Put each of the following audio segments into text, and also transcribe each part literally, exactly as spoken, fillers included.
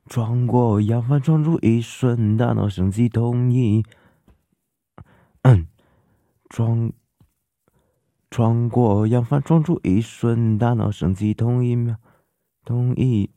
穿过扬帆，闯入一瞬，大脑升级同意。嗯，穿穿过扬帆，闯入一瞬，大脑升级同一秒，同一。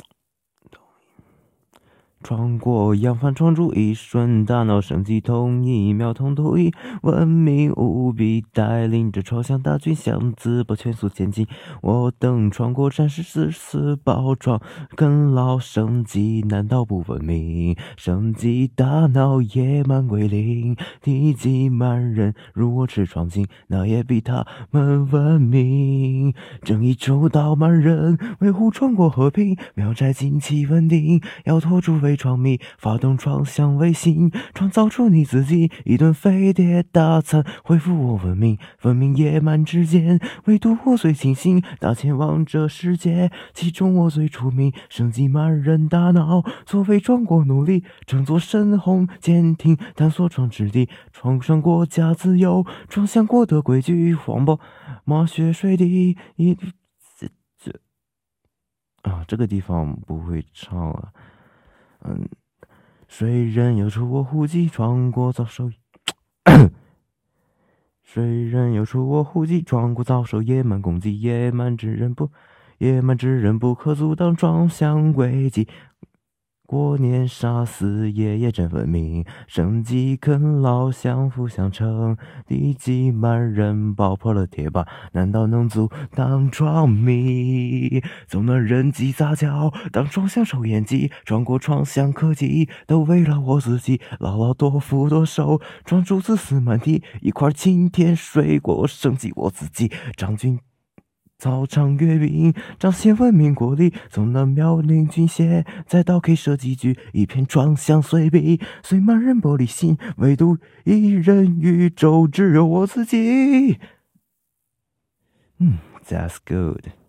穿过扬帆，闯入一瞬，大脑升级同一秒，同同意。文明无比，带领着超强大军向自爆全速前进。我等穿过战士死死包装，跟牢升级，难道不文明？升级大脑野蛮归零，地级蛮人如我吃闯进，那也比他们文明。正义周到蛮人维护穿过和平，秒摘近期稳定，要拖住伪装迷，发动创想卫星，创造出你自己，一顿飞碟大餐，恢复我文明，文明野蛮之间，唯独我最清醒，大前往这世界，其中我最出名，升级蛮人大脑，做伪装过努力，乘坐深红舰艇，探索创之地，创上国家自由，创想过的规矩，黄暴马血水滴，一这这啊，这个地方不会唱了。嗯，谁人又出我户籍，闯过遭受。谁人又出我户籍，闯过遭受野蛮攻击，野蛮之人不，野蛮之人不可阻挡，撞向轨迹。过年杀死爷爷真文明，升级啃老相辅相成，地级蛮人爆破了铁坝，难道能阻挡壮迷？总能人机杂交，当双向抽烟机，穿过创想科技，都为了我自己，牢牢多福多寿，装出自私满地，一块晴天水果，升级我自己，张军。操场阅兵，彰显文明国力，从那苗岭军械，再到 K 射击局，一片撞向随笔，虽满人玻璃心，唯独一人宇宙只有我自己。嗯 ，That's good。